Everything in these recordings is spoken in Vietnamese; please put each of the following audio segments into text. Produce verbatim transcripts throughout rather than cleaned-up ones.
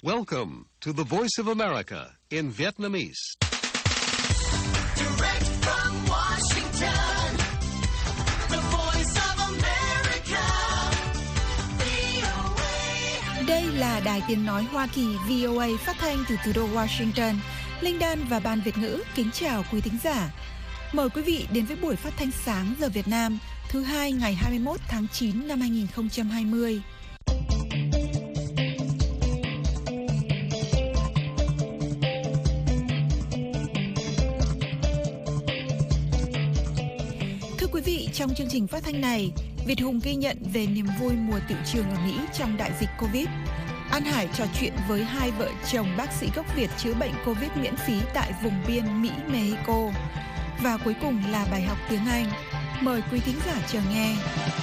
Welcome to the Voice of America in Vietnamese. Direct from Washington, the Voice of America, vê o a. Đây là Đài Tiếng Nói Hoa Kỳ vê o a phát thanh từ thủ đô Washington. Linh Đan và Ban Việt ngữ kính chào quý thính giả. Mời quý vị đến với buổi phát thanh sáng giờ Việt Nam thứ hai ngày hai mươi mốt tháng chín năm hai nghìn không trăm hai mươi. Thưa quý vị, trong chương trình phát thanh này, Việt Hùng ghi nhận về niềm vui mùa tựu trường ở Mỹ trong đại dịch Covid. An Hải trò chuyện với hai vợ chồng bác sĩ gốc Việt chữa bệnh Covid miễn phí tại vùng biên Mỹ-Mexico. Và cuối cùng là bài học tiếng Anh. Mời quý thính giả chờ nghe.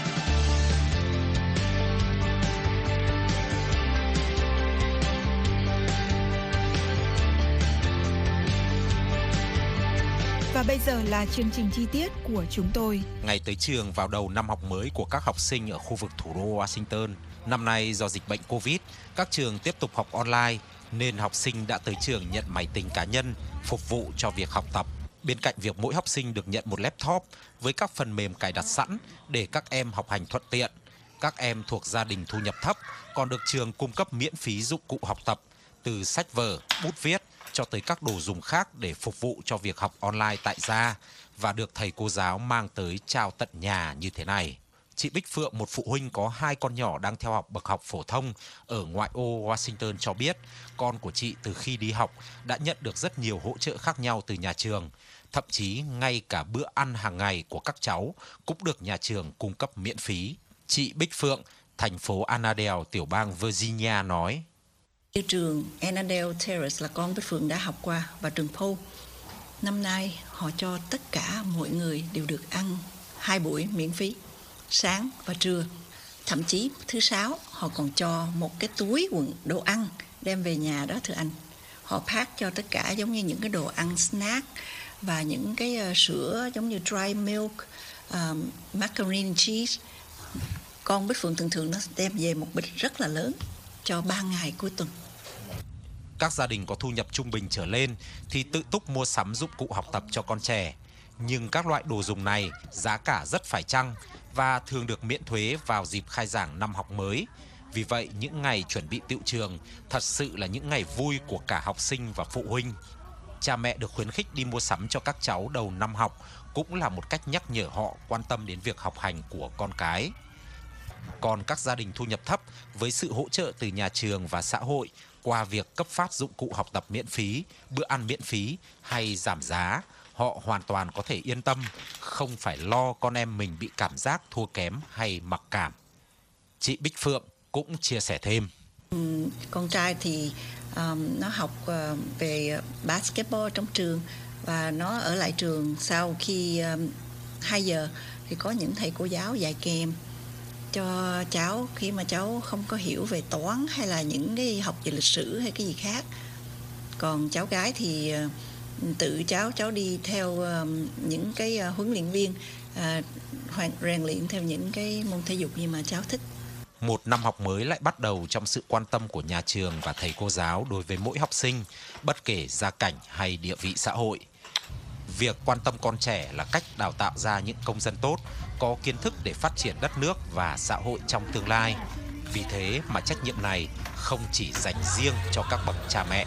Và bây giờ là chương trình chi tiết của chúng tôi. Ngày tới trường vào đầu năm học mới của các học sinh ở khu vực thủ đô Washington. Năm nay do dịch bệnh Covid, các trường tiếp tục học online nên học sinh đã tới trường nhận máy tính cá nhân phục vụ cho việc học tập. Bên cạnh việc mỗi học sinh được nhận một laptop với các phần mềm cài đặt sẵn để các em học hành thuận tiện, các em thuộc gia đình thu nhập thấp còn được trường cung cấp miễn phí dụng cụ học tập từ sách vở, bút viết cho tới các đồ dùng khác để phục vụ cho việc học online tại gia và được thầy cô giáo mang tới trao tận nhà như thế này. Chị Bích Phượng, một phụ huynh có hai con nhỏ đang theo học bậc học phổ thông ở ngoại ô Washington cho biết, con của chị từ khi đi học đã nhận được rất nhiều hỗ trợ khác nhau từ nhà trường. Thậm chí ngay cả bữa ăn hàng ngày của các cháu cũng được nhà trường cung cấp miễn phí. Chị Bích Phượng, thành phố Annandale, tiểu bang Virginia nói. Trường Annandale Terrace là con Bích Phượng đã học qua và trường Paul. Năm nay họ cho tất cả mọi người đều được ăn hai buổi miễn phí, sáng và trưa. Thậm chí thứ sáu họ còn cho một cái túi quần đồ ăn đem về nhà đó thưa anh. Họ pack cho tất cả giống như những cái đồ ăn snack và những cái uh, sữa giống như dry milk, um, macaroni and cheese. Con Bích Phượng thường thường nó đem về một bịch rất là lớn cho ba ngày cuối tuần. Các gia đình có thu nhập trung bình trở lên thì tự túc mua sắm dụng cụ học tập cho con trẻ. Nhưng các loại đồ dùng này giá cả rất phải chăng và thường được miễn thuế vào dịp khai giảng năm học mới. Vì vậy, những ngày chuẩn bị tựu trường thật sự là những ngày vui của cả học sinh và phụ huynh. Cha mẹ được khuyến khích đi mua sắm cho các cháu đầu năm học cũng là một cách nhắc nhở họ quan tâm đến việc học hành của con cái. Còn các gia đình thu nhập thấp với sự hỗ trợ từ nhà trường và xã hội qua việc cấp phát dụng cụ học tập miễn phí, bữa ăn miễn phí hay giảm giá, họ hoàn toàn có thể yên tâm, không phải lo con em mình bị cảm giác thua kém hay mặc cảm. Chị Bích Phượng cũng chia sẻ thêm. Ừ, con trai thì um, nó học uh, về basketball trong trường và nó ở lại trường sau khi um, hai giờ thì có những thầy cô giáo dạy kèm cho cháu khi mà cháu không có hiểu về toán hay là những cái học về lịch sử hay cái gì khác. Còn cháu gái thì uh, tự cháu cháu đi theo uh, những cái uh, huấn luyện viên uh, rèn luyện theo những cái môn thể dục như mà cháu thích. Một năm học mới lại bắt đầu trong sự quan tâm của nhà trường và thầy cô giáo đối với mỗi học sinh, bất kể gia cảnh hay địa vị xã hội. Việc quan tâm con trẻ là cách đào tạo ra những công dân tốt, có kiến thức để phát triển đất nước và xã hội trong tương lai. Vì thế mà trách nhiệm này không chỉ dành riêng cho các bậc cha mẹ.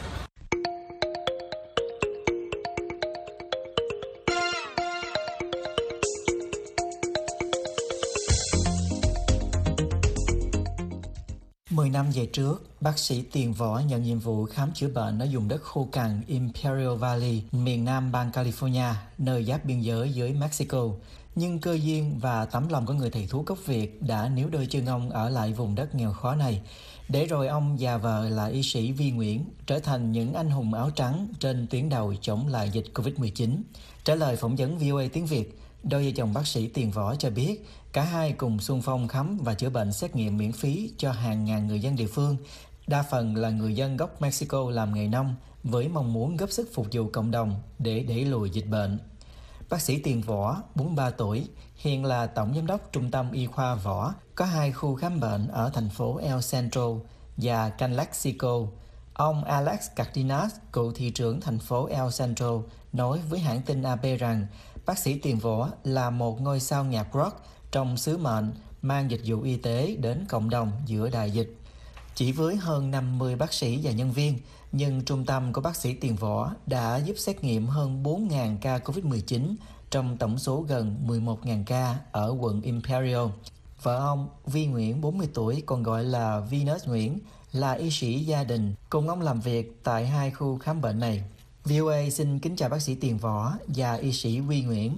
Mười năm về trước, bác sĩ Tiền Võ nhận nhiệm vụ khám chữa bệnh ở vùng đất khô cằn Imperial Valley, miền nam bang California, nơi giáp biên giới với Mexico. Nhưng cơ duyên và tấm lòng của người thầy thuốc gốc Việt đã níu đôi chân ông ở lại vùng đất nghèo khó này. Để rồi ông và vợ là y sĩ Vi Nguyễn trở thành những anh hùng áo trắng trên tuyến đầu chống lại dịch covid mười chín. Trả lời phỏng vấn vê o a tiếng Việt, đôi vợ chồng bác sĩ Tiền Võ cho biết cả hai cùng xung phong khám và chữa bệnh xét nghiệm miễn phí cho hàng ngàn người dân địa phương, đa phần là người dân gốc Mexico làm nghề nông, với mong muốn góp sức phục vụ cộng đồng để đẩy lùi dịch bệnh. Bác sĩ Tiền Võ, bốn mươi ba tuổi, hiện là tổng giám đốc Trung tâm Y khoa Võ, có hai khu khám bệnh ở thành phố El Centro và Calexico. Ông Alex Cardenas, cựu thị trưởng thành phố El Centro, nói với hãng tin a pê rằng bác sĩ Tiền Võ là một ngôi sao nhạc rock trong sứ mệnh mang dịch vụ y tế đến cộng đồng giữa đại dịch. Chỉ với hơn năm mươi bác sĩ và nhân viên, nhưng trung tâm của bác sĩ Tiền Võ đã giúp xét nghiệm hơn bốn nghìn ca covid mười chín trong tổng số gần mười một nghìn ca ở quận Imperial. Vợ ông, Vi Nguyễn, bốn mươi tuổi, còn gọi là Venus Nguyễn, là y sĩ gia đình, cùng ông làm việc tại hai khu khám bệnh này. vê o a xin kính chào bác sĩ Tiền Võ và y sĩ Vi Nguyễn.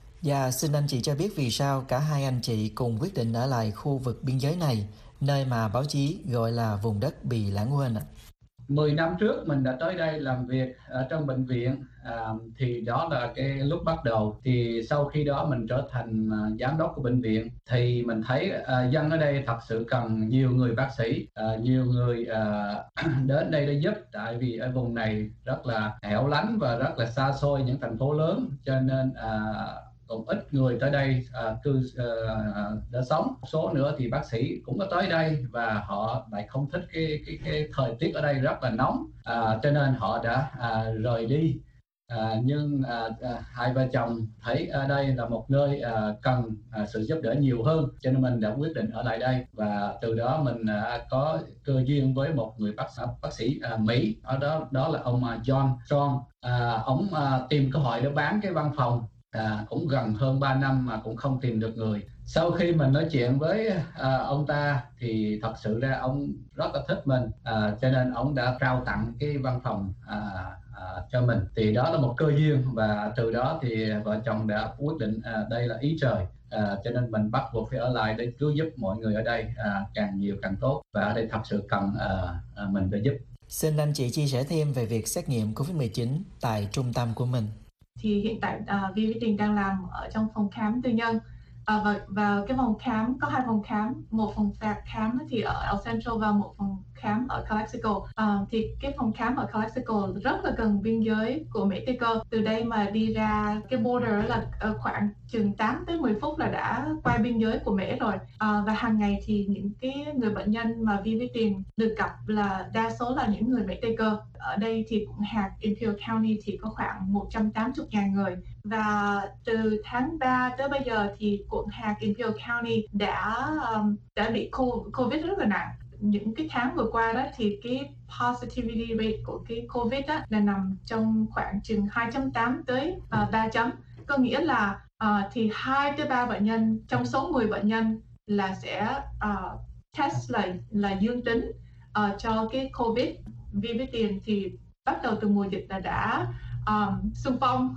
Và xin anh chị cho biết vì sao cả hai anh chị cùng quyết định ở lại khu vực biên giới này, nơi mà báo chí gọi là vùng đất bị lãng quên ạ. mười năm trước mình đã tới đây làm việc ở trong bệnh viện, à, thì đó là cái lúc bắt đầu. Thì sau khi đó mình trở thành à, giám đốc của bệnh viện, thì mình thấy à, dân ở đây thật sự cần nhiều người bác sĩ, à, nhiều người à, đến đây để giúp. Tại vì ở vùng này rất là hẻo lánh và rất là xa xôi những thành phố lớn, cho nên à, còn ít người tới đây à, cư à, đã sống. Số nữa thì bác sĩ cũng có tới đây và họ lại không thích cái cái cái thời tiết ở đây rất là nóng, à, cho nên họ đã à, rời đi. À, nhưng à, à, hai vợ chồng thấy ở đây là một nơi à, cần à, sự giúp đỡ nhiều hơn, cho nên mình đã quyết định ở lại đây. Và từ đó mình à, có cơ duyên với một người bác sĩ bác sĩ à, Mỹ ở đó, đó là ông à, John Strong. À, ông à, tìm cơ hội để bán cái văn phòng. À, cũng gần hơn ba năm mà cũng không tìm được người. Sau khi mình nói chuyện với à, ông ta thì thật sự ra ông rất là thích mình, à, cho nên ông đã trao tặng cái văn phòng à, à, cho mình. Thì đó là một cơ duyên, và từ đó thì vợ chồng đã quyết định à, đây là ý trời, à, cho nên mình bắt buộc phải ở lại để cứu giúp mọi người ở đây, à, càng nhiều càng tốt, và ở đây thật sự cần à, à, mình để giúp. Xin anh chị chia sẻ thêm về việc xét nghiệm covid mười chín tại trung tâm của mình. Thì hiện tại uh, Vi với Tình đang làm ở trong phòng khám tư nhân, uh, và, và cái phòng khám có hai phòng khám, một phòng khám thì ở El Centro và một phòng khám ở Calexico. Uh, thì cái phòng khám ở Calexico rất là gần biên giới của Mexico. Từ đây mà đi ra cái border là uh, khoảng chừng tám tới mười phút là đã qua biên giới của Mỹ rồi. Uh, và hàng ngày thì những cái người bệnh nhân mà Vi với Tình được gặp là đa số là những người Mexico. Ở đây thì quận hạt Imperial County thì có khoảng một trăm tám mươi nghìn người, và từ tháng ba tới bây giờ thì quận hạt Imperial County đã um, đã bị COVID rất là nặng. Những cái tháng vừa qua đó thì cái positivity rate của cái COVID đó là nằm trong khoảng chừng hai chấm tám tới uh, ba chấm. Có nghĩa là uh, thì hai tới ba bệnh nhân trong số mười bệnh nhân là sẽ uh, test là là dương tính uh, cho cái COVID. Vi với Tiền thì bắt đầu từ mùa dịch là đã um, xung phong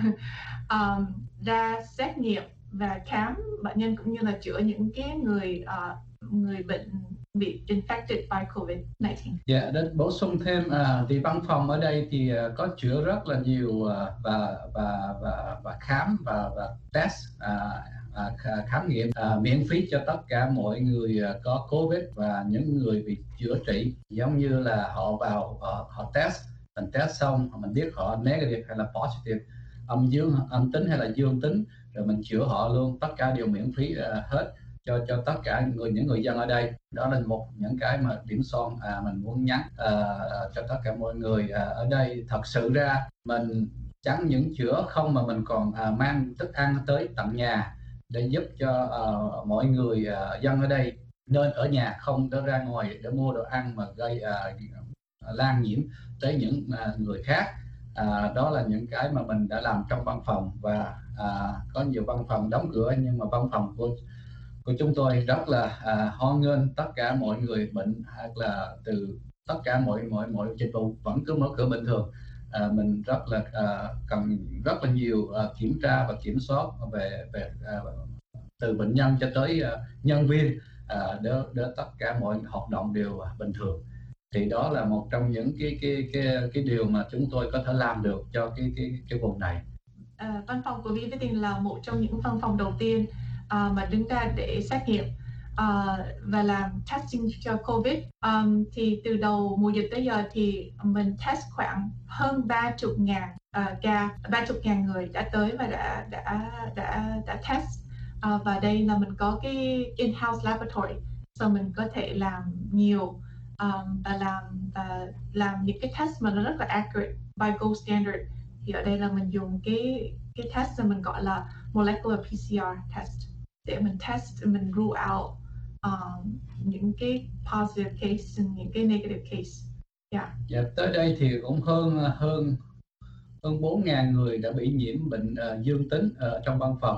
um, ra xét nghiệm và khám bệnh nhân cũng như là chữa những cái người uh, người bệnh bị infected by covid mười chín. Dạ, yeah, để bổ sung thêm à, thì văn phòng ở đây thì uh, có chữa rất là nhiều uh, và và và và khám và và test uh, À, khám nghiệm à, miễn phí cho tất cả mọi người à, có COVID và những người bị chữa trị. Giống như là họ vào họ, họ test, mình test xong mình biết họ negative hay là positive, âm dương âm tính hay là dương tính, rồi mình chữa họ luôn, tất cả đều miễn phí à, hết cho cho tất cả người những người dân ở đây. Đó là một những cái mà điểm son à, mình muốn nhắn à, cho tất cả mọi người à, ở đây. Thật sự ra mình chẳng những chữa không mà mình còn à, mang thức ăn tới tận nhà để giúp cho uh, mọi người uh, dân ở đây nên ở nhà, không có ra ngoài để mua đồ ăn mà gây uh, lan nhiễm tới những uh, người khác. Uh, đó là những cái mà mình đã làm trong văn phòng, và uh, có nhiều văn phòng đóng cửa, nhưng mà văn phòng của của chúng tôi rất là uh, hoan nghênh tất cả mọi người bệnh, hay là từ tất cả mọi mọi mọi dịch vụ vẫn cứ mở cửa bình thường. Uh, mình rất là uh, cần rất là nhiều uh, kiểm tra và kiểm soát về về uh, từ bệnh nhân cho tới uh, nhân viên uh, để để tất cả mọi hoạt động đều uh, bình thường. Thì đó là một trong những cái cái cái cái điều mà chúng tôi có thể làm được cho cái cái cái vùng này. Uh, văn phòng của Vi với Tình là một trong những văn phòng đầu tiên uh, mà đứng ra để xét nghiệm Uh, và làm testing cho COVID. Um, thì từ đầu mùa dịch tới giờ thì mình test khoảng hơn ba mươi ngàn uh, ca, ba mươi ngàn người đã tới và đã đã đã đã test. Uh, và đây là mình có cái in-house laboratory, so mình có thể làm nhiều um, và làm và làm những cái test mà nó rất là accurate by gold standard. Thì ở đây là mình dùng cái cái test mà mình gọi là molecular pê xê rờ test để mình test, mình rule out um, những cái positive case and những cái negative case. Yeah. Dạ, tới đây thì cũng hơn hơn hơn bốn nghìn người đã bị nhiễm bệnh uh, dương tính ở trong văn phòng,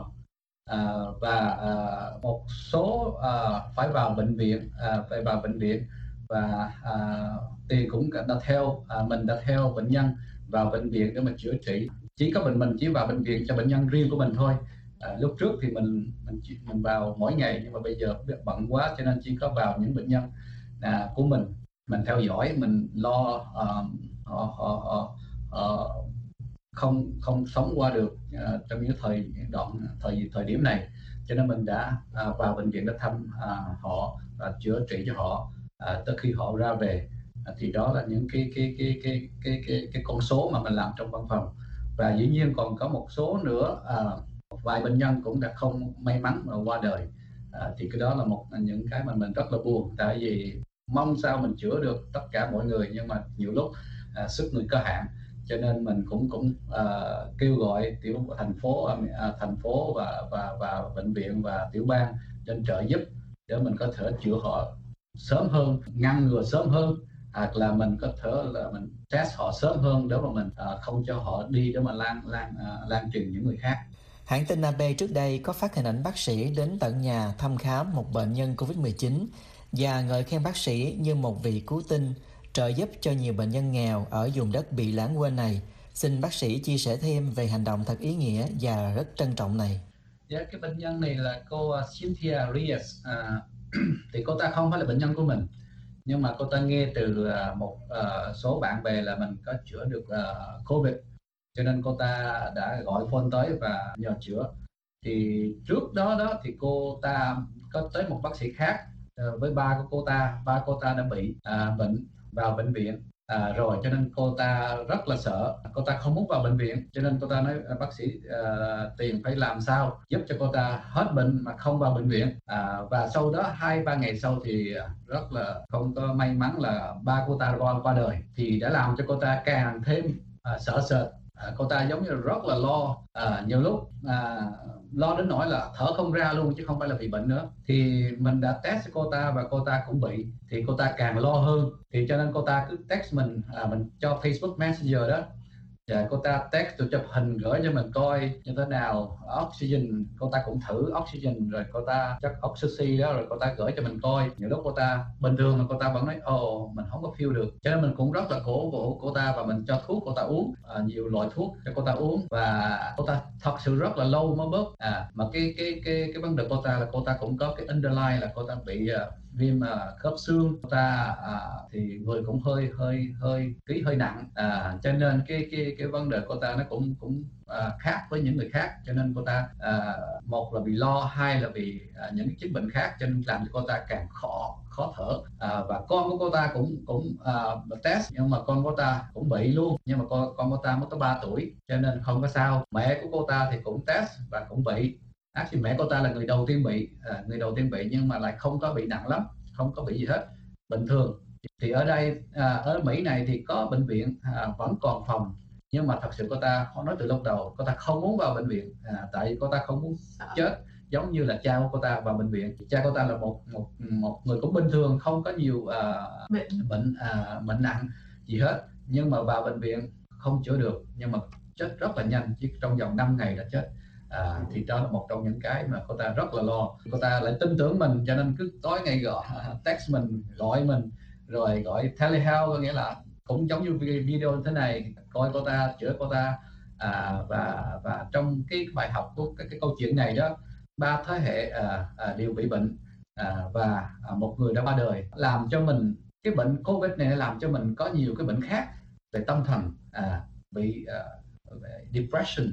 uh, và uh, một số uh, phải vào bệnh viện, uh, phải vào bệnh viện và uh, thì cũng đã theo uh, mình đã theo bệnh nhân vào bệnh viện để mà chữa trị. Chỉ có bệnh mình chỉ vào bệnh viện cho bệnh nhân riêng của mình thôi. À, lúc trước thì mình mình chỉ, mình vào mỗi ngày, nhưng mà bây giờ bận quá cho nên chỉ có vào những bệnh nhân à, của mình mình theo dõi, mình lo uh, họ, họ, họ, họ không không sống qua được uh, trong những thời đoạn thời thời điểm này, cho nên mình đã uh, vào bệnh viện để thăm uh, họ và chữa trị cho họ uh, tới khi họ ra về. Uh, thì đó là những cái cái cái cái cái cái cái con số mà mình làm trong văn phòng. Và dĩ nhiên còn có một số nữa, uh, một vài bệnh nhân cũng đã không may mắn mà qua đời. À, thì cái đó là một những cái mà mình rất là buồn, tại vì mong sao mình chữa được tất cả mọi người, nhưng mà nhiều lúc à, sức người có hạn, cho nên mình cũng cũng à, kêu gọi tiểu thành phố à, thành phố và và và bệnh viện và tiểu bang trên trợ giúp để mình có thể chữa họ sớm hơn, ngăn ngừa sớm hơn, hoặc là mình có thể là mình test họ sớm hơn để mà mình à, không cho họ đi để mà lan lan à, lan truyền những người khác. Hãng tin a pê trước đây có phát hình ảnh bác sĩ đến tận nhà thăm khám một bệnh nhân covid mười chín và ngợi khen bác sĩ như một vị cứu tinh, trợ giúp cho nhiều bệnh nhân nghèo ở vùng đất bị lãng quên này. Xin bác sĩ chia sẻ thêm về hành động thật ý nghĩa và rất trân trọng này. Yeah, cái bệnh nhân này là cô Cynthia Reyes. À, thì cô ta không phải là bệnh nhân của mình, nhưng mà cô ta nghe từ uh, một uh, số bạn bè là mình có chữa được uh, Covid, cho nên cô ta đã gọi phone tới và nhờ chữa. Thì trước đó đó thì cô ta có tới một bác sĩ khác uh, với ba của cô ta, ba cô ta đã bị uh, bệnh vào bệnh viện à, rồi, cho nên cô ta rất là sợ, cô ta không muốn vào bệnh viện, cho nên cô ta nói bác sĩ uh, tiền phải làm sao giúp cho cô ta hết bệnh mà không vào bệnh viện. À, và sau đó hai ba ngày sau thì rất là không có may mắn là ba cô ta qua qua đời, thì đã làm cho cô ta càng thêm uh, sợ sệt. À, cô ta giống như là rất là lo, à, nhiều lúc à, lo đến nỗi là thở không ra luôn, chứ không phải là bị bệnh nữa. Thì mình đã test cô ta và cô ta cũng bị, thì cô ta càng lo hơn, thì cho nên cô ta cứ text mình, à, mình cho Facebook Messenger đó, và cô ta text tôi chụp hình gửi cho mình coi như thế nào, oxygen, cô ta cũng thử oxygen, rồi cô ta chắc oxy đó, rồi cô ta gửi cho mình coi. Nhiều lúc cô ta bình thường mà cô ta vẫn nói ồ mình không có feel được, cho nên mình cũng rất là cổ vũ cô ta và mình cho thuốc cô ta uống, à, nhiều loại thuốc cho cô ta uống, và cô ta thật sự rất là lâu mới bớt. À, mà cái cái cái cái vấn đề cô ta là cô ta cũng có cái underline là cô ta bị uh, viêm uh, khớp xương, cô ta uh, thì người cũng hơi hơi hơi ký hơi nặng, à, cho nên cái cái cái vấn đề cô ta nó cũng cũng uh, khác với những người khác, cho nên cô ta uh, một là bị lo, hai là bị uh, những cái chứng bệnh khác, cho nên làm cho cô ta càng khó khó thở. À, và con của cô ta cũng cũng uh, test, nhưng mà con cô ta cũng bị luôn, nhưng mà con con cô ta mới có ba tuổi cho nên không có sao. Mẹ của cô ta thì cũng test và cũng bị. Actually mẹ cô ta là người đầu tiên bị, à, người đầu tiên bị nhưng mà lại không có bị nặng lắm, không có bị gì hết, bình thường. Thì ở đây à, ở Mỹ này thì có bệnh viện à, vẫn còn phòng, nhưng mà thật sự cô ta họ nói từ lúc đầu cô ta không muốn vào bệnh viện, à, tại vì cô ta không muốn chết giống như là cha của cô ta vào bệnh viện. Cha cô ta là một một một người cũng bình thường, không có nhiều à, bệnh bệnh à, bệnh nặng gì hết, nhưng mà vào bệnh viện không chữa được, nhưng mà chết rất là nhanh, chỉ trong vòng năm ngày đã chết. À, thì đó là một trong những cái mà cô ta rất là lo. Cô ta lại tin tưởng mình, cho nên cứ tối ngày gọi text mình, gọi mình, rồi gọi telehealth, có nghĩa là cũng giống như video như thế này, coi cô ta, chữa cô ta. À, và và trong cái bài học của cái, cái câu chuyện này đó, ba thế hệ à, à, đều bị bệnh, à, và à, một người đã qua đời, làm cho mình cái bệnh Covid này làm cho mình có nhiều cái bệnh khác về tâm thần, à, bị uh, depression,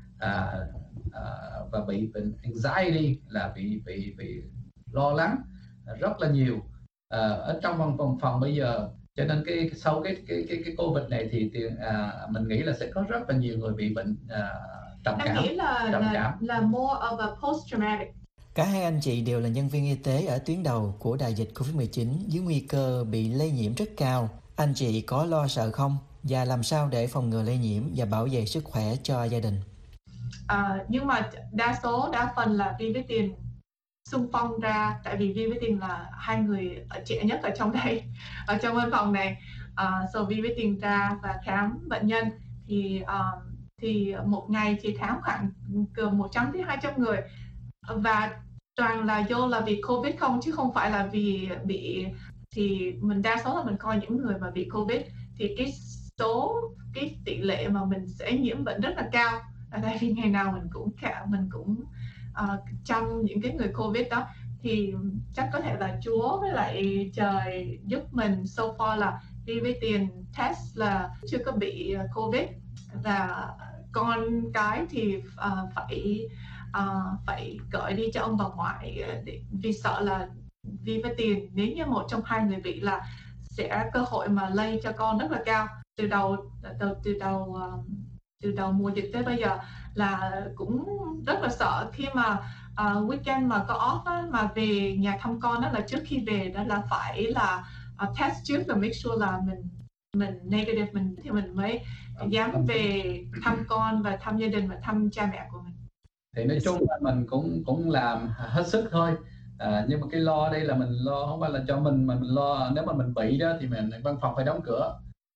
à, à, và bị bệnh anxiety là bị bị bị lo lắng rất là nhiều à, ở trong văn phòng phòng bây giờ. Cho nên cái sau cái cái cái cái Covid này thì, thì à, mình nghĩ là sẽ có rất là nhiều người bị bệnh à, trầm cảm. Em nghĩ là trầm là, cảm là more of a post traumatic. Cả hai anh chị đều là nhân viên y tế ở tuyến đầu của đại dịch covid mười chín dưới nguy cơ bị lây nhiễm rất cao. Anh chị có lo sợ không? Và làm sao để phòng ngừa lây nhiễm và bảo vệ sức khỏe cho gia đình? À, nhưng mà đa số, đa phần là Vi với Tiền xung phong ra, tại vì Vi với Tiền là hai người trẻ nhất ở trong đây, ở trong văn phòng này. Uh, so Vi với Tiền ra và khám bệnh nhân thì uh, thì một ngày thì khám khoảng từ một trăm đến hai trăm người, và toàn là vô là vì Covid không, chứ không phải là vì bị, thì mình đa số là mình coi những người mà bị Covid thì cái số, cái tỷ lệ mà mình sẽ nhiễm bệnh rất là cao, là tại vì ngày nào mình cũng cả mình cũng uh, chăm những cái người Covid đó, thì chắc có thể là Chúa với lại trời giúp mình. So far là đi với Tiền test là chưa có bị Covid, và con cái thì uh, phải uh, phải gửi đi cho ông bà ngoại để, vì sợ là Vi với Tiền nếu như một trong hai người bị là sẽ cơ hội mà lây cho con rất là cao. Từ đầu từ, từ đầu uh, từ đầu mùa dịch tới bây giờ là cũng rất là sợ khi mà uh, weekend mà có off á, mà về nhà thăm con đó, là trước khi về đó là phải là uh, test trước và make sure là mình mình negative, mình thì mình mới dám về thăm con và thăm gia đình và thăm cha mẹ của mình. Thì nói chung là mình cũng cũng làm hết sức thôi. À, nhưng mà cái lo đây là mình lo không phải là cho mình, mà mình lo nếu mà mình bị đó thì mình văn phòng phải đóng cửa,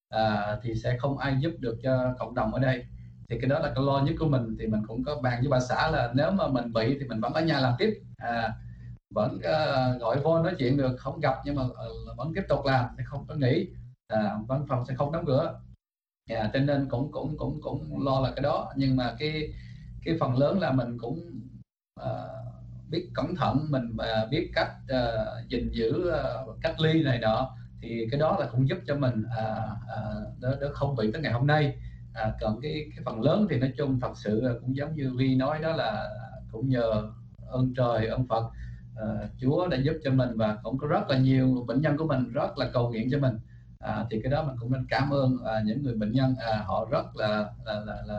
à, thì sẽ không ai giúp được cho cộng đồng ở đây. Thì cái đó là cái lo nhất của mình. Thì mình cũng có bàn với bà xã là nếu mà mình bị thì mình vẫn ở nhà làm tiếp, à, vẫn uh, gọi vô nói chuyện được, không gặp nhưng mà uh, vẫn tiếp tục làm, thì không có nghỉ, à, văn phòng sẽ không đóng cửa. À, cho nên cũng cũng cũng cũng lo là cái đó. Nhưng mà cái cái phần lớn là mình cũng uh, biết cẩn thận, mình uh, biết cách uh, gìn giữ uh, cách ly này nọ, thì cái đó là cũng giúp cho mình uh, uh, đỡ, đỡ không bị tới ngày hôm nay. À, còn cái cái phần lớn thì nói chung thật sự cũng giống như Vi nói đó, là cũng nhờ ơn trời ơn Phật, uh, Chúa đã giúp cho mình, và cũng có rất là nhiều bệnh nhân của mình rất là cầu nguyện cho mình. À, thì cái đó mình cũng nên cảm ơn à, những người bệnh nhân, à, họ rất là là là là,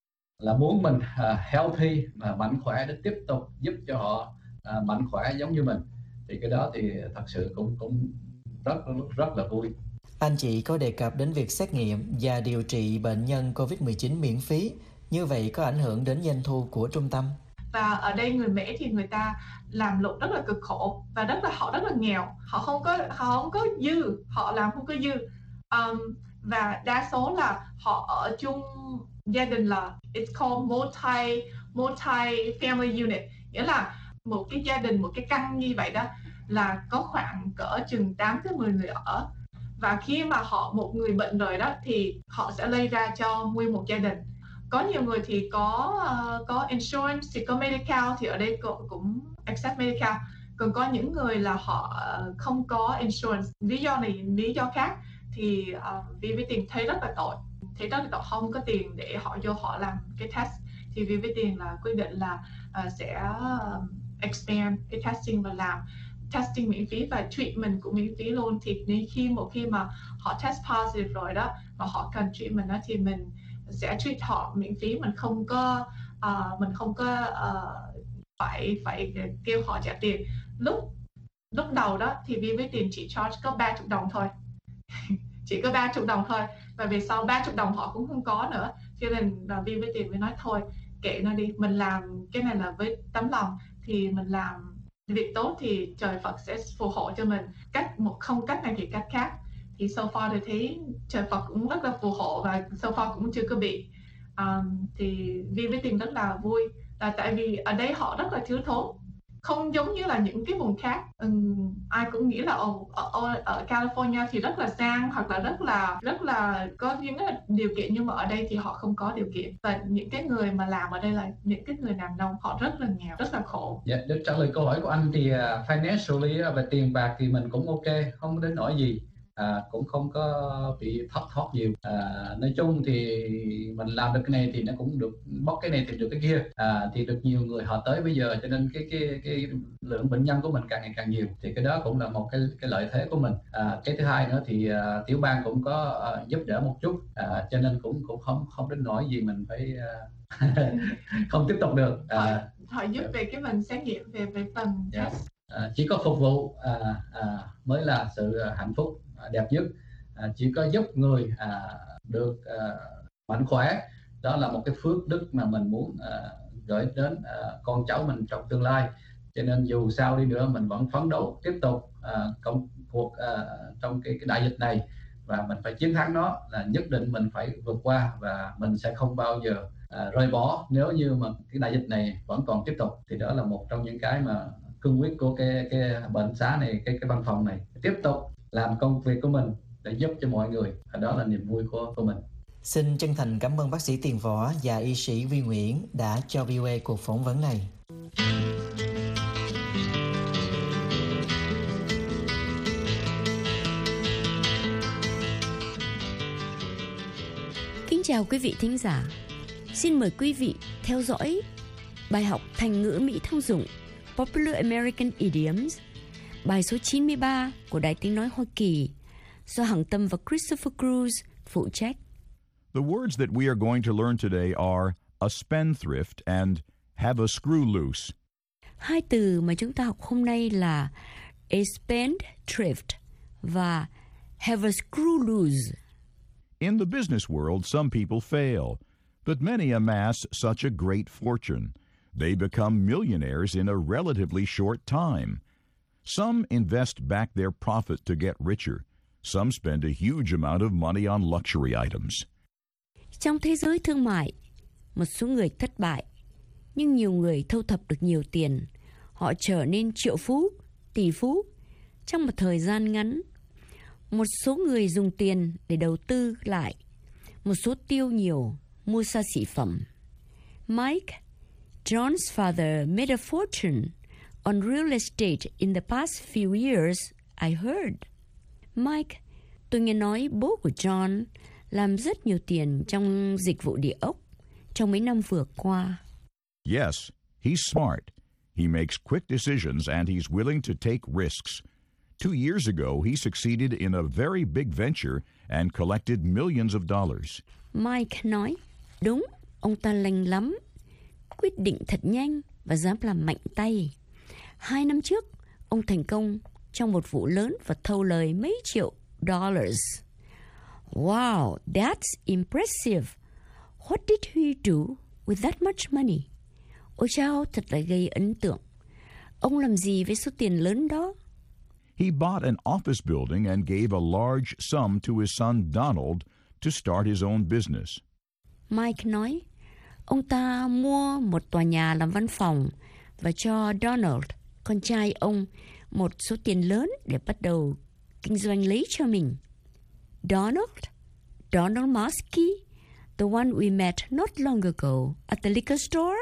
là muốn mình à, healthy mà mạnh khỏe để tiếp tục giúp cho họ à, mạnh khỏe giống như mình. Thì cái đó thì thật sự cũng cũng rất rất là vui. Anh chị có đề cập đến việc xét nghiệm và điều trị bệnh nhân covid mười chín miễn phí, như vậy có ảnh hưởng đến doanh thu của trung tâm? Và ở đây người Mỹ thì người ta làm lụng rất là cực khổ, và rất là họ rất là nghèo, họ không có họ không có dư, họ làm không có dư, um, và đa số là họ ở chung gia đình, là it's called multi multi family unit, nghĩa là một cái gia đình, một cái căn như vậy đó là có khoảng cỡ chừng tám tới mười người ở, và khi mà họ một người bệnh rồi đó thì họ sẽ lây ra cho nguyên một gia đình. Có nhiều người thì có uh, có insurance, thì có medical, thì ở đây cũng, cũng accept medical. Còn có những người là họ uh, không có insurance, lý do này lý do khác, thì uh, Vi với Tiền thấy rất là tội, thấy rất là tội, không có tiền để họ vô họ làm cái test, thì Vi với Tiền là quyết định là uh, sẽ uh, expand cái testing và làm testing miễn phí và treatment cũng miễn phí luôn. Thì nếu khi một khi mà họ test positive rồi đó mà họ cần treatment đó thì mình sẽ treat họ miễn phí, mình không có uh, mình không có uh, phải phải kêu họ trả tiền. Lúc lúc đầu đó thì Vi với Tiền chỉ charge có ba mươi đồng thôi, chỉ có ba mươi đồng thôi, và về sau ba mươi đồng họ cũng không có nữa, cho nên là Vi với Tiền mới nói thôi kệ nó đi, mình làm cái này là với tấm lòng, thì mình làm việc tốt thì trời Phật sẽ phù hộ cho mình, cách một không cách này thì cách khác. Thì so far thì thấy trời Phật cũng rất là phù hộ, và so far cũng chưa có bị. Um, thì Vi với Tiền rất là vui, là tại vì ở đây họ rất là thiếu thốn, không giống như là những cái vùng khác. Um, ai cũng nghĩ là ở, ở, ở California thì rất là sang, hoặc là rất là rất là có những điều kiện, nhưng mà ở đây thì họ không có điều kiện, và những cái người mà làm ở đây là những cái người làm nông, họ rất là nghèo, rất là khổ. Dạ, để trả lời câu hỏi của anh thì uh, financially về tiền bạc thì mình cũng ok, không đến nỗi gì. À, cũng không có bị thất thoát nhiều. À, nói chung thì mình làm được cái này thì nó cũng được, bóc cái này thì được cái kia, à, thì được nhiều người họ tới bây giờ, cho nên cái cái cái lượng bệnh nhân của mình càng ngày càng nhiều, thì cái đó cũng là một cái cái lợi thế của mình. À, cái thứ hai nữa thì uh, tiểu bang cũng có uh, giúp đỡ một chút, à, cho nên cũng cũng không không đến nỗi gì mình phải uh, không tiếp tục được. À, họ giúp về cái phần xét nghiệm về về phần Yes. test. À, chỉ có phục vụ à, à, mới là sự à, hạnh phúc à, đẹp nhất. À, chỉ có giúp người à, được à, mạnh khỏe, đó là một cái phước đức mà mình muốn à, gửi đến à, con cháu mình trong tương lai. Cho nên dù sao đi nữa mình vẫn phấn đấu tiếp tục à, công cuộc à, trong cái, cái đại dịch này, và mình phải chiến thắng nó, là nhất định mình phải vượt qua, và mình sẽ không bao giờ à, rời bỏ nếu như mà cái đại dịch này vẫn còn tiếp tục. Thì đó là một trong những cái mà cương quyết của cái cái bệnh xá này, cái cái văn phòng này, tiếp tục làm công việc của mình để giúp cho mọi người, và đó là niềm vui của của mình. Xin chân thành cảm ơn bác sĩ Tiền Võ và y sĩ Vi Nguyễn đã cho vê o a cuộc phỏng vấn này. Kính chào quý vị thính giả. Xin mời quý vị theo dõi bài học thành ngữ Mỹ thông dụng Popular American Idioms, bài số chín mươi ba của Đài Tiếng Nói Hoa Kỳ do Hằng Tâm và Christopher Cruz phụ trách. The words that we are going to learn today are a spendthrift and have a screw loose. Hai từ mà chúng ta học hôm nay là a spendthrift và have a screw loose. In the business world, some people fail, but many amass such a great fortune. They become millionaires in a relatively short time. Some invest back their profit to get richer. Some spend a huge amount of money on luxury items. Trong thế giới thương mại, một số người thất bại, nhưng nhiều người thu thập được nhiều tiền. Họ trở nên triệu phú, tỷ phú trong một thời gian ngắn. Một số người dùng tiền để đầu tư lại, một số tiêu nhiều, mua xa xỉ phẩm. Mike, John's father made a fortune on real estate in the past few years, I heard. Mike, tôi nghe nói bố của John làm rất nhiều tiền trong dịch vụ địa ốc trong mấy năm vừa qua. Yes, he's smart. He makes quick decisions and he's willing to take risks. Two years ago, he succeeded in a very big venture and collected millions of dollars. Mike nói, đúng, ông ta lanh lắm, quyết định thật nhanh và dám làm mạnh tay. Hai năm trước, ông thành công trong một vụ lớn và thâu lời mấy triệu dollars. Wow, that's impressive. What did he do with that much money? Ôi chao, thật là gây ấn tượng. Ông làm gì với số tiền lớn đó? He bought an office building and gave a large sum to his son Donald to start his own business. Mike nói, ông ta mua một tòa nhà làm văn phòng và cho Donald, con trai ông, một số tiền lớn để bắt đầu kinh doanh lấy cho mình. Donald? Donald Muskie? The one we met not long ago at the liquor store?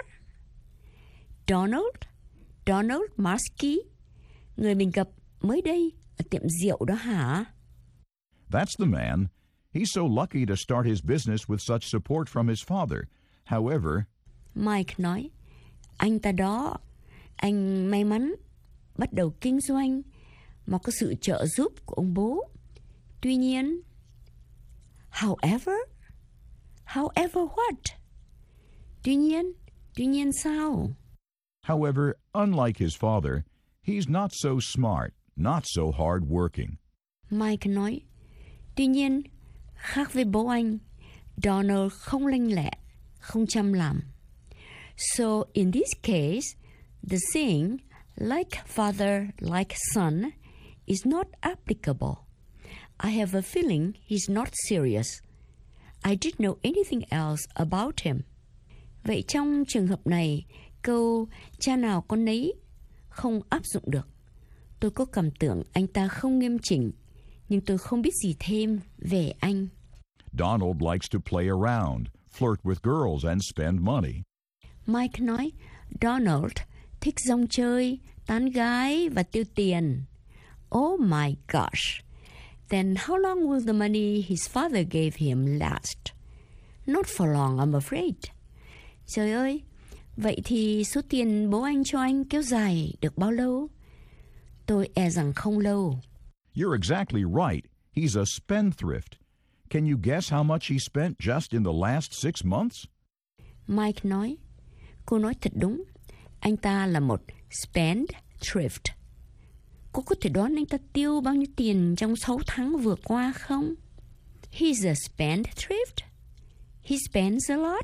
Donald? Donald Muskie? Người mình gặp mới đây ở tiệm rượu đó hả? That's the man. He's so lucky to start his business with such support from his father. However, Mike nói, anh ta đó, anh may mắn bắt đầu kinh doanh mà có sự trợ giúp của ông bố. Tuy nhiên, however, however what? Tuy nhiên, tuy nhiên sao? however, unlike his father, he's not so smart, not so hard-working. Mike nói, tuy nhiên, khác với bố anh, Donald không lanh lẹ, không chăm làm. So in this case, the saying, like father, like son, is not applicable. I have a feeling he's not serious. I didn't know anything else about him. Vậy trong trường hợp này, câu cha nào con nấy không áp dụng được. Tôi có cảm tưởng anh ta không nghiêm chỉnh, nhưng tôi không biết gì thêm về anh. Donald likes to play around, flirt with girls, and spend money. Mike nói, Donald thích rong chơi, tán gái và tiêu tiền. Oh my gosh. Then how long will the money his father gave him last? Not for long, I'm afraid. Trời ơi, vậy thì số tiền bố anh cho anh kéo dài được bao lâu? Tôi e rằng không lâu. You're exactly right. He's a spendthrift. Can you guess how much he spent just in the last six months? Mike nói, cô nói thật đúng. Anh ta là một spendthrift. Cô có thể đoán anh ta tiêu bao nhiêu tiền trong sáu tháng vừa qua không? He's a spendthrift. He spends a lot.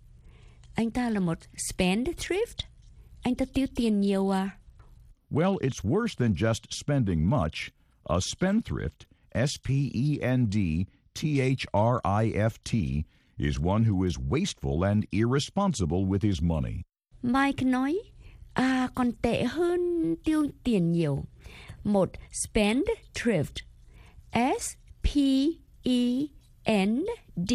Anh ta là một spendthrift. Anh ta tiêu tiền nhiều à? Well, it's worse than just spending much. A spendthrift, S P E N D T H R I F T, is one who is wasteful and irresponsible with his money. Mike nói, à còn tệ hơn tiêu tiền nhiều. Một spendthrift, S P E N D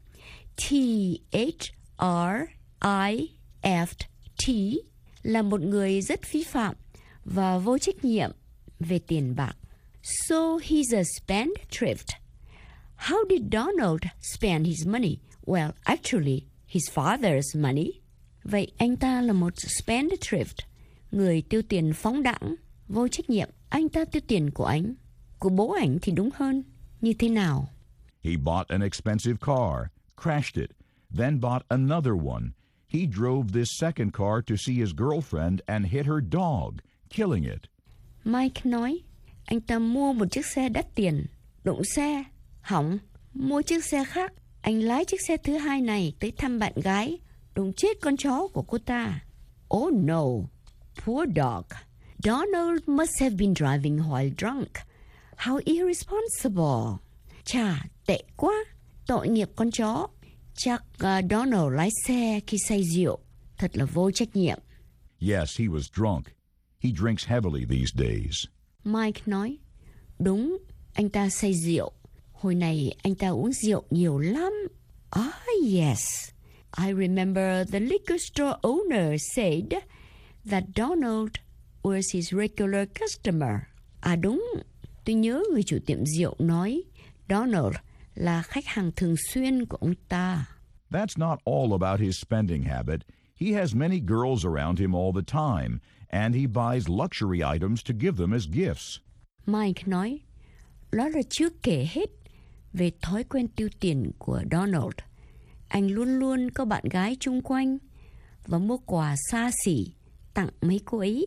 T H R I F T, là một người rất phí phạm và vô trách nhiệm về tiền bạc. So he's a spendthrift. How did Donald spend his money? Well, actually, his father's money. Vậy anh ta là một spendthrift, người tiêu tiền phóng đãng, vô trách nhiệm. Anh ta tiêu tiền của anh, của bố ảnh thì đúng hơn. Như thế nào? He bought an expensive car, crashed it, then bought another one. He drove this second car to see his girlfriend and hit her dog, killing it. Mike nói, anh ta mua một chiếc xe đắt tiền, đụng xe, hỏng, mua chiếc xe khác. Anh lái chiếc xe thứ hai này tới thăm bạn gái, đụng chết con chó của cô ta. Oh no, poor dog. Donald must have been driving while drunk. How irresponsible. Chà, tệ quá, tội nghiệp con chó. Chắc uh, Donald lái xe khi say rượu, thật là vô trách nhiệm. Yes, he was drunk. He drinks heavily these days. Mike nói, đúng, anh ta say rượu. Hồi này anh ta uống rượu nhiều lắm. Ah, yes. I remember the liquor store owner said that Donald was his regular customer. À đúng, tôi nhớ người chủ tiệm rượu nói Donald là khách hàng thường xuyên của ông ta. That's not all about his spending habit. He has many girls around him all the time, and he buys luxury items to give them as gifts. Mike nói, đó là chưa kể hết về thói quen tiêu tiền của Donald. Anh luôn luôn có bạn gái chung quanh và mua quà xa xỉ tặng mấy cô ấy.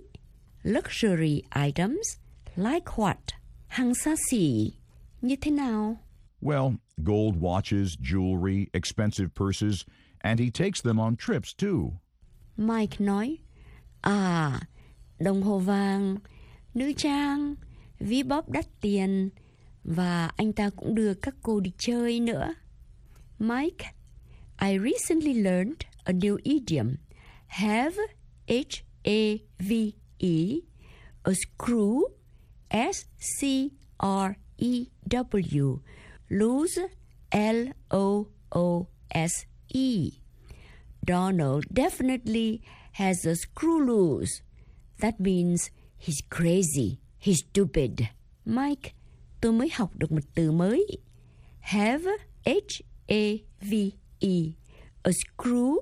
Luxury items like what? Hàng xa xỉ như thế nào? Well, gold watches, jewelry, expensive purses, and he takes them on trips too. Mike nói, à, đồng hồ vàng, nữ trang, ví bóp đắt tiền, và anh ta cũng đưa các cô đi chơi nữa. Mike, I recently learned a new idiom. Have, H A V E, a screw, S C R E W, lose, L O O S E. Donald definitely has a screw loose. That means he's crazy, he's stupid. Mike, tôi mới học được một từ mới. Have, H A V E, a screw,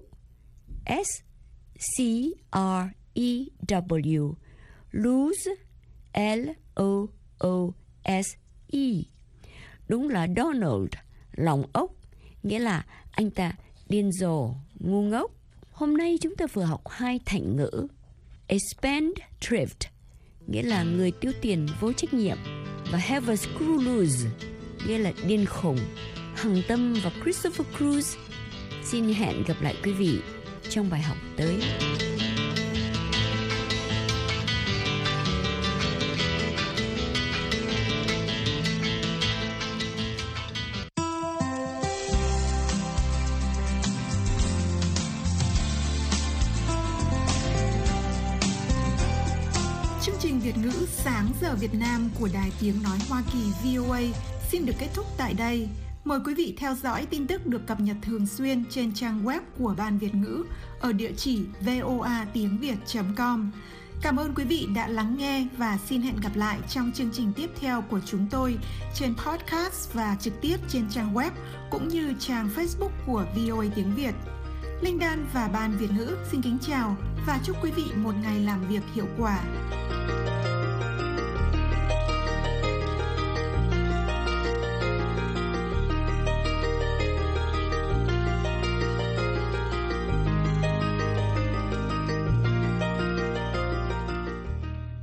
S C R E W, lose, L O O S E. Đúng là Donald, lòng ốc, nghĩa là anh ta điên rồ, ngu ngốc. Hôm nay chúng ta vừa học hai thành ngữ. A spendthrift, nghĩa là người tiêu tiền vô trách nhiệm, và have a screw loose, nghĩa là điên khùng. Hằng Tâm và Christopher Cruz xin hẹn gặp lại quý vị trong bài học tới. Chương trình Việt ngữ Sáng giờ Việt Nam của Đài Tiếng Nói Hoa Kỳ V O A xin được kết thúc tại đây. Mời quý vị theo dõi tin tức được cập nhật thường xuyên trên trang web của Ban Việt ngữ ở địa chỉ voa tiếng việt chấm com. Cảm ơn quý vị đã lắng nghe và xin hẹn gặp lại trong chương trình tiếp theo của chúng tôi trên podcast và trực tiếp trên trang web cũng như trang Facebook của vê o a Tiếng Việt. Linh Đan và Ban Việt ngữ xin kính chào và chúc quý vị một ngày làm việc hiệu quả.